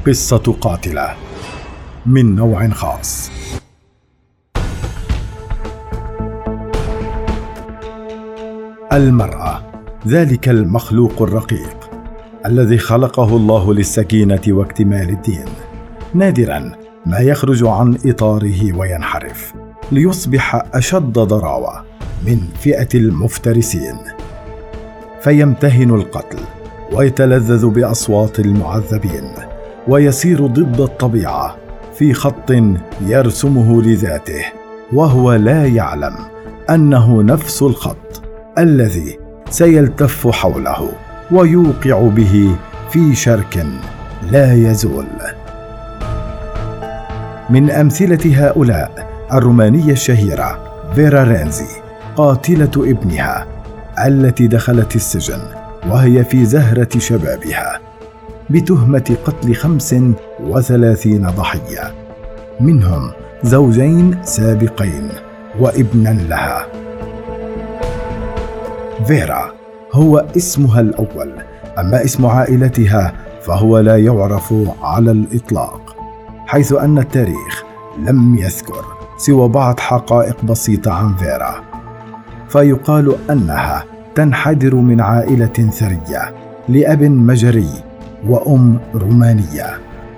قصة قاتلة من نوع خاص. المرأة، ذلك المخلوق الرقيق الذي خلقه الله للسكينة واكتمال الدين، نادرا ما يخرج عن إطاره وينحرف ليصبح أشد ضراوة من فئة المفترسين، فيمتهن القتل ويتلذذ بأصوات المعذبين، ويسير ضد الطبيعة في خط يرسمه لذاته، وهو لا يعلم أنه نفس الخط الذي سيلتف حوله ويوقع به في شرك لا يزول. من أمثلة هؤلاء الرومانية الشهيرة فيرا رينزي، قاتلة ابنها التي دخلت السجن وهي في زهرة شبابها بتهمة قتل 35 ضحية، منهم زوجين سابقين وابنا لها. فيرا هو اسمها الأول، أما اسم عائلتها فهو لا يعرف على الإطلاق، حيث أن التاريخ لم يذكر سوى بعض حقائق بسيطة عن فيرا، فيقال أنها تنحدر من عائلة ثرية لأب مجري وأم رومانية.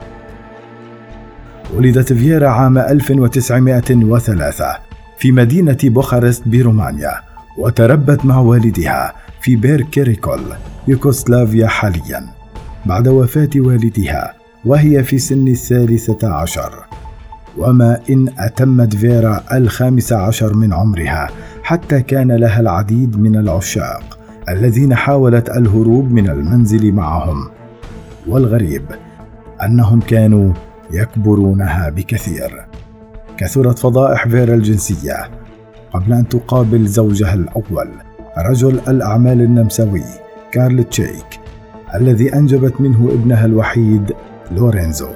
ولدت فيرا عام 1903 في مدينة بوخارست برومانيا، وتربت مع والدها في بيركيريكول، يوغوسلافيا حاليا، بعد وفاة والدها وهي في سن 13. وما إن أتمت فيرا 15 من عمرها حتى كان لها العديد من العشاق الذين حاولت الهروب من المنزل معهم، والغريب أنهم كانوا يكبرونها بكثير. كثرت فضائح فيرا الجنسية قبل أن تقابل زوجها الأول، رجل الأعمال النمساوي كارل تشيك، الذي أنجبت منه ابنها الوحيد لورينزو.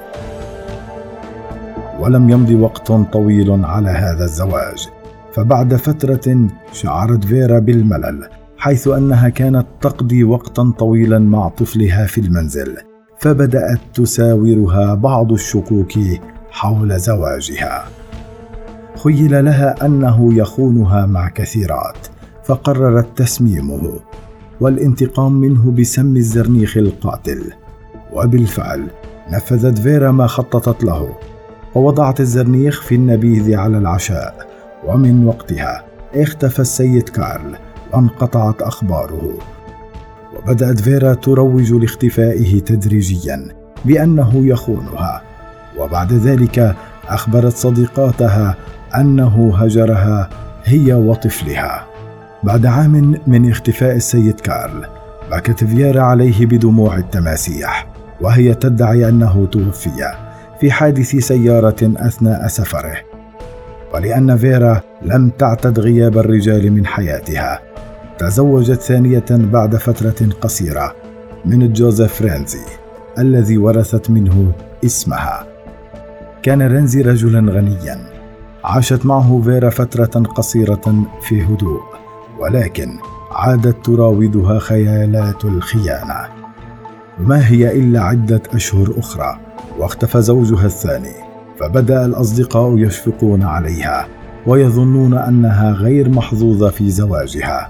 ولم يمض وقت طويل على هذا الزواج، فبعد فترة شعرت فيرا بالملل، حيث أنها كانت تقضي وقتا طويلا مع طفلها في المنزل، فبدأت تساورها بعض الشكوك حول زواجها. خيل لها أنه يخونها مع كثيرات، فقررت تسميمه والانتقام منه بسم الزرنيخ القاتل. وبالفعل نفذت فيرا ما خططت له، ووضعت الزرنيخ في النبيذ على العشاء، ومن وقتها اختفى السيد كارل وانقطعت أخباره. وبدأت فيرا تروج لاختفائه تدريجيا بأنه يخونها، وبعد ذلك أخبرت صديقاتها أنه هجرها هي وطفلها. بعد عام من اختفاء السيد كارل، بكت فيرا عليه بدموع التماسيح، وهي تدعي أنه توفي في حادث سيارة أثناء سفره. ولأن فيرا لم تعتد غياب الرجال من حياتها، تزوجت ثانية بعد فترة قصيرة من جوزيف رينزي الذي ورثت منه اسمها. كان رينزي رجلا غنيا، عاشت معه فيرا فترة قصيرة في هدوء، ولكن عادت تراودها خيالات الخيانة. وما هي إلا عدة أشهر أخرى واختفى زوجها الثاني، فبدأ الأصدقاء يشفقون عليها ويظنون أنها غير محظوظة في زواجها.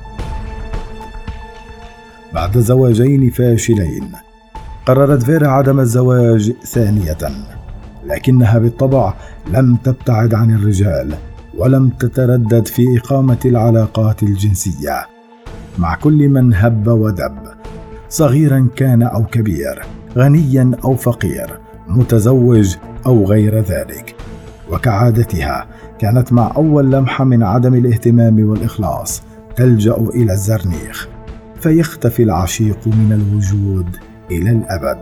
بعد زواجين فاشلين قررت فيرا عدم الزواج ثانية، لكنها بالطبع لم تبتعد عن الرجال ولم تتردد في إقامة العلاقات الجنسية مع كل من هب ودب، صغيرا كان أو كبير، غنيا أو فقير، متزوج أو غير ذلك. وكعادتها كانت مع أول لمحة من عدم الاهتمام والإخلاص تلجأ إلى الزرنيخ، فيختفي العشيق من الوجود إلى الأبد.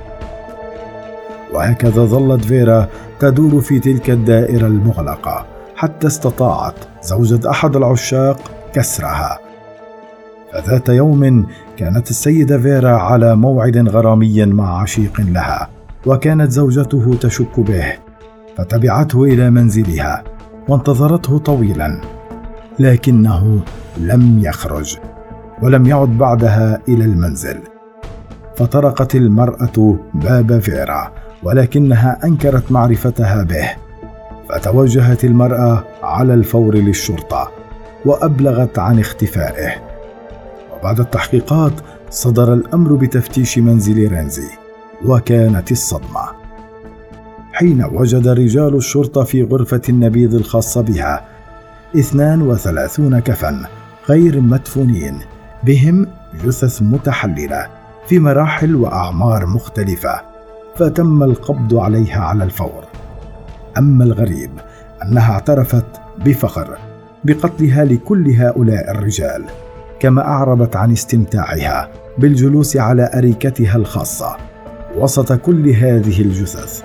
وهكذا ظلت فيرا تدور في تلك الدائرة المغلقة حتى استطاعت زوجة أحد العشاق كسرها. فذات يوم كانت السيدة فيرا على موعد غرامي مع عشيق لها، وكانت زوجته تشك به، فتبعته إلى منزلها وانتظرته طويلا، لكنه لم يخرج ولم يعد بعدها إلى المنزل. فطرقت المرأة باب فيرا، ولكنها أنكرت معرفتها به، فتوجهت المرأة على الفور للشرطة وأبلغت عن اختفائه. وبعد التحقيقات صدر الأمر بتفتيش منزل رينزي، وكانت الصدمة حين وجد رجال الشرطة في غرفة النبيذ الخاصة بها 32 كفن غير مدفونين، بهم جثث متحللة في مراحل وأعمار مختلفة، فتم القبض عليها على الفور. أما الغريب أنها اعترفت بفخر بقتلها لكل هؤلاء الرجال، كما أعربت عن استمتاعها بالجلوس على أريكتها الخاصة وسط كل هذه الجثث.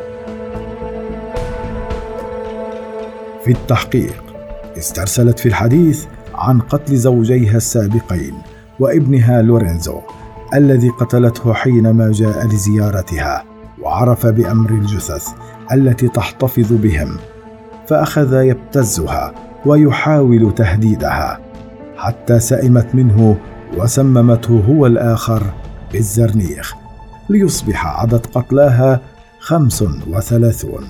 في التحقيق استرسلت في الحديث عن قتل زوجيها السابقين وابنها لورينزو الذي قتلته حينما جاء لزيارتها وعرف بأمر الجثث التي تحتفظ بهم، فأخذ يبتزها ويحاول تهديدها حتى سئمت منه وسممته هو الآخر بالزرنيخ، ليصبح عدد قتلاها 35.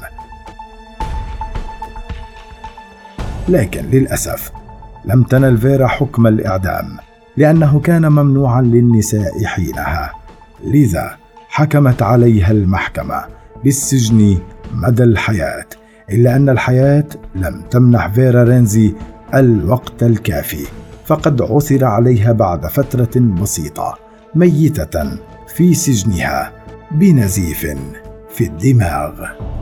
لكن للأسف لم تنل فيرا حكم الإعدام، لأنه كان ممنوعا للنساء حينها، لذا حكمت عليها المحكمة بالسجن مدى الحياة، إلا أن الحياة لم تمنح فيرا رينزي الوقت الكافي، فقد عثر عليها بعد فترة بسيطة ميتة في سجنها بنزيف في الدماغ.